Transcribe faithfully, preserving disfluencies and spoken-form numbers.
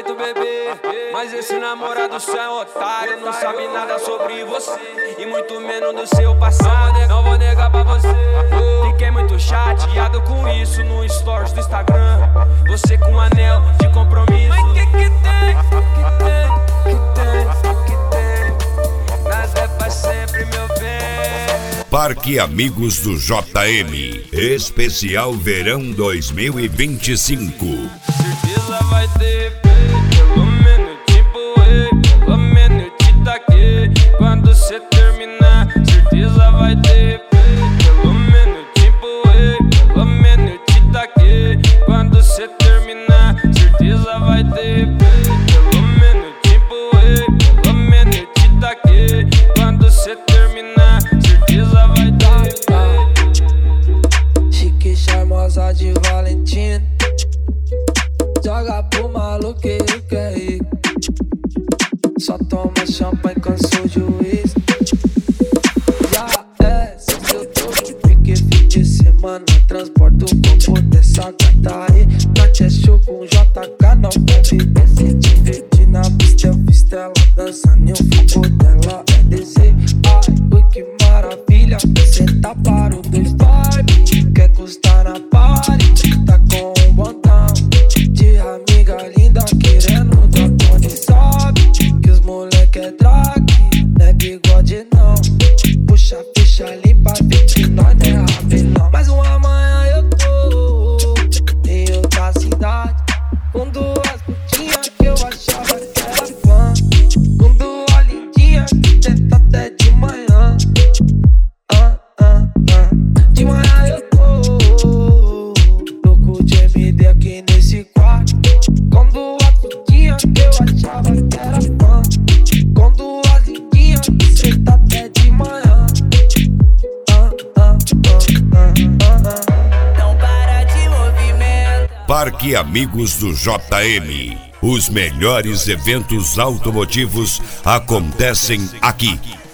jeito, bebê, mas esse namorado seu é otário. Não sabe nada sobre você e muito menos do seu passado. Não vou negar pra você, fiquei muito chateado com isso no stories do Instagram. Você com um anel de compromisso. Mas que que tem, que tem, que tem, que tem? Nada é pra sempre, meu bem. Parque Amigos do J M, especial Verão dois mil e vinte e cinco. Certeza vai ter, pelo menos tipo, pelo menos eu te taquei. Quando cê terminar, certeza vai ter, pelo menos tipo, pelo menos eu te taquei. Quando cê terminar, certeza vai ter, pelo menos tipo, pelo menos eu te taquei. Quando cê terminar, certeza vai ter. Chique, charmosa de Valentina, joga pro maluqueiro que é rico. Só toma champanhe, cansou de uísque. Já é, se eu tô pique fim de semana, transporto o corpo dessa gata aí. Na show com J K, não deve descer. Te divertir na pista, eu fiz ela dançando e o foco dela é descer. Ai, ui, que maravilha, cê tá para o dois vibe. Quer custar na party, tá com um botão de amiga linda querendo dar pone. Sabe que os moleque é drag, não é bigode não. Puxa a ficha limpa, vê que nós não é rabelão. Mas um amanhã eu tô em outra cidade, com duas putinhas que eu achava que era fã, com duas lindinhas que tenta até de manhã. Ah, ah, ah. De manhã eu tô louco de M D aqui nesse quarto, com duas putinhas que eu achava que era fã, com duas lindinhas que senta até de manhã. Ah, ah, ah, ah, ah. Não para de movimentar. Parque Amigos do J M. Os melhores eventos automotivos acontecem aqui.